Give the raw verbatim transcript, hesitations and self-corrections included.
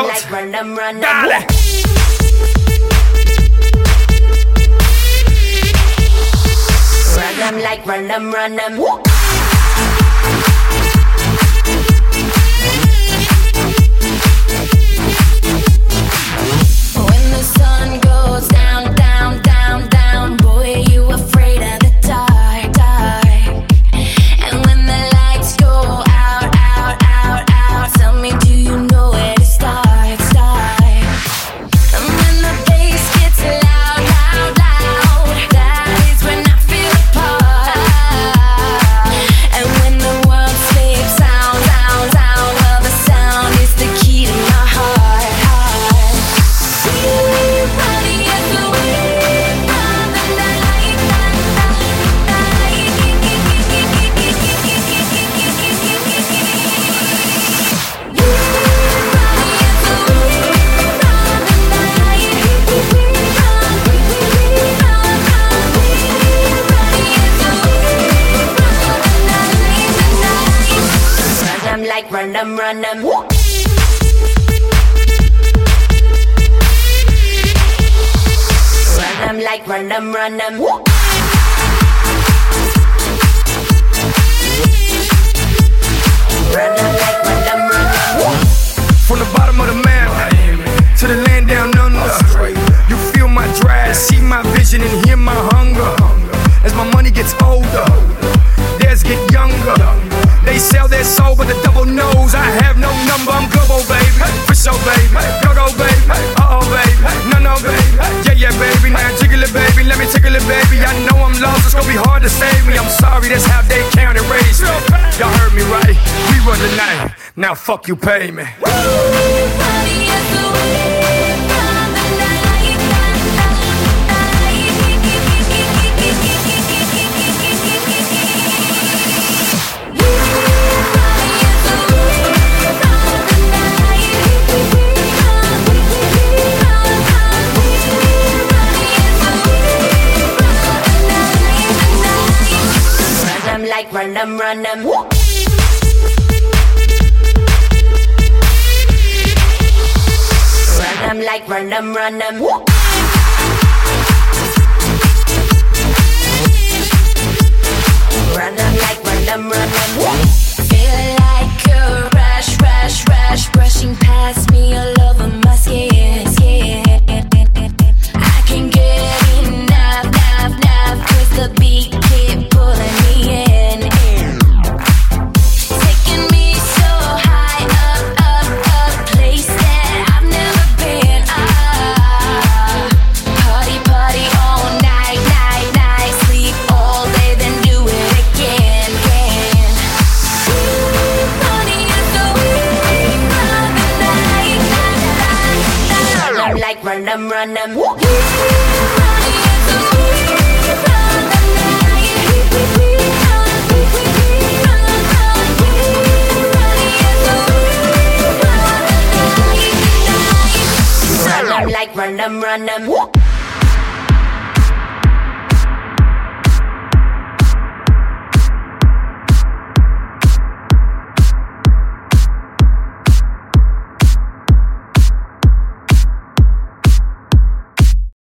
world. Dale. Run them like run them, run them. When the sun goes down, down, down, down, boy, you afraid of the dark, dark. And when the lights go out, out, out, out, tell me, do you know where to start, start? And when the bass gets loud, loud, loud, that is when I feel the part. And when the world sleeps, sound, sound, sound, well, the sound is the key to my heart, heart. We're running as the wind from the night, night, night, night. Run them like run them, run them. Run them like run them, run them. Run them like run them, run them. From the bottom of the mountain to the land down under, you feel my drive, see my vision, and hear my hunger. As my money gets older, theirs get younger. They sell their soul, but the devil knows I have no number. I'm global, baby, for sure, baby. Go, go, baby, uh-oh, baby, no, no, baby. Yeah, yeah, baby, now jiggle it, baby, let me tickle it, baby. I know I'm lost, it's gonna be hard to save me. I'm sorry, that's how they count and raise me. Y'all heard me right, we run the night. Now fuck you, pay me. Like run them, run them. Run them like run them, run them. Run them like run them, run them. Feel like a rush, rush, rush, brushing past me all over my skin, skin. I can't get enough, enough, enough, 'cause the beat keep pulling me in. Run them, run them. Run them like run them, run them.